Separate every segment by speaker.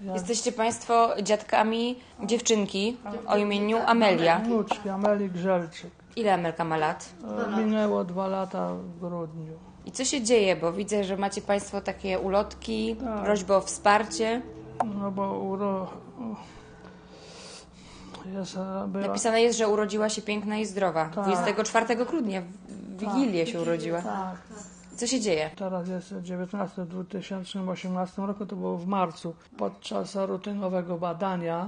Speaker 1: Jesteście Państwo dziadkami dziewczynki o imieniu Amelia.
Speaker 2: Wnuczki Amelii Grzelczyk.
Speaker 1: Ile Amelka ma lat?
Speaker 2: Minęło 2 lata w grudniu.
Speaker 1: I co się dzieje? Bo widzę, że macie Państwo takie ulotki, prośbę o wsparcie.
Speaker 2: No bo
Speaker 1: Napisane jest, że urodziła się piękna i zdrowa. 24 grudnia, w Wigilię się urodziła.
Speaker 2: Tak.
Speaker 1: Co się dzieje?
Speaker 2: Teraz jest 19 w 2018 roku, to było w marcu. Podczas rutynowego badania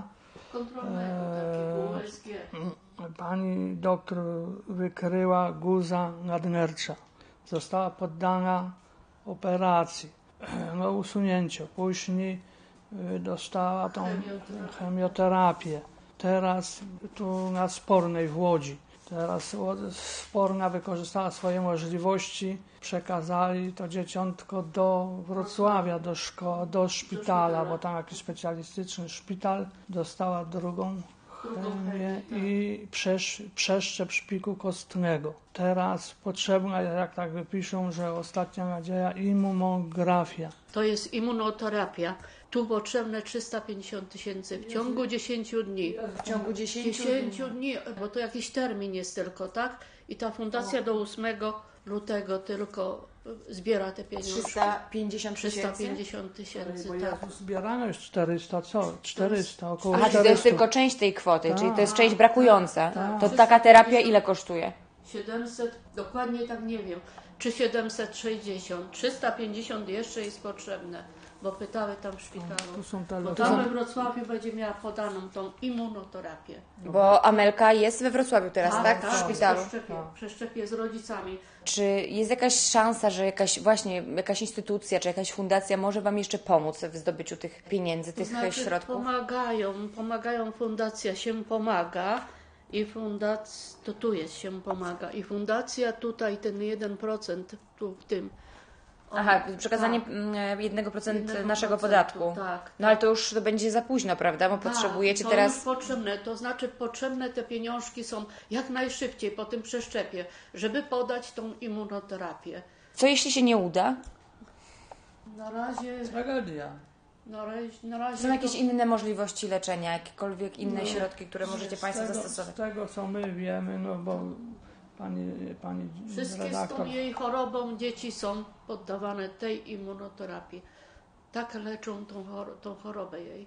Speaker 2: pani doktor wykryła guza nadnercza. Została poddana operacji, usunięciu. Później dostała tą chemioterapię. Teraz tu na Spornej w Łodzi. Teraz Sporna wykorzystała swoje możliwości, przekazali to dzieciątko do Wrocławia, do szpitala, bo tam jakiś specjalistyczny szpital. Dostała drugą chemię i przeszczep szpiku kostnego. Teraz potrzebna, jak tak wypiszą, że ostatnia nadzieja, immunografia.
Speaker 3: To jest immunoterapia. Tu potrzebne 350 000 w ciągu 10 dni.
Speaker 1: W ciągu 10
Speaker 3: dni, bo to jakiś termin jest tylko, tak? I ta fundacja do 8 lutego tylko zbiera te pieniądze.
Speaker 1: 350
Speaker 3: 000,
Speaker 2: Bo
Speaker 3: tak.
Speaker 2: zbierano już 400, około
Speaker 1: Aha,
Speaker 2: 400.
Speaker 1: to jest tylko część tej kwoty, czyli to jest część brakująca. To taka terapia ile kosztuje?
Speaker 3: 700, dokładnie tak nie wiem, czy 760, 350 jeszcze jest potrzebne, bo pytały tam w szpitalu.
Speaker 2: Tu są te
Speaker 3: Bo
Speaker 2: loty.
Speaker 3: tam we Wrocławiu będzie miała podaną tą immunoterapię.
Speaker 1: Bo Amelka jest we Wrocławiu teraz, tak? W szpitalu.
Speaker 3: Przeszczepię z rodzicami.
Speaker 1: Czy jest jakaś szansa, że jakaś instytucja czy jakaś fundacja może Wam jeszcze pomóc w zdobyciu tych pieniędzy, tych środków?
Speaker 3: Pomagają, fundacja się pomaga i fundacja, to tu jest się pomaga i fundacja tutaj ten 1% tu w tym.
Speaker 1: Aha, przekazanie 1% naszego podatku.
Speaker 3: Tak.
Speaker 1: No ale to będzie za późno, prawda? Bo potrzebujecie
Speaker 3: to
Speaker 1: teraz...
Speaker 3: już potrzebne, to znaczy potrzebne te pieniążki są jak najszybciej po tym przeszczepie, żeby podać tą immunoterapię.
Speaker 1: Co jeśli się nie uda?
Speaker 3: Na razie...
Speaker 2: Tragedia.
Speaker 3: Na razie
Speaker 2: No
Speaker 1: Są jakieś inne możliwości leczenia, jakiekolwiek inne środki, które możecie Państwo zastosować?
Speaker 2: Z tego, co my wiemy, no bo pani
Speaker 3: wszystkie z
Speaker 2: redaktor...
Speaker 3: tą jej chorobą dzieci są poddawane tej immunoterapii. Tak leczą tą chorobę jej.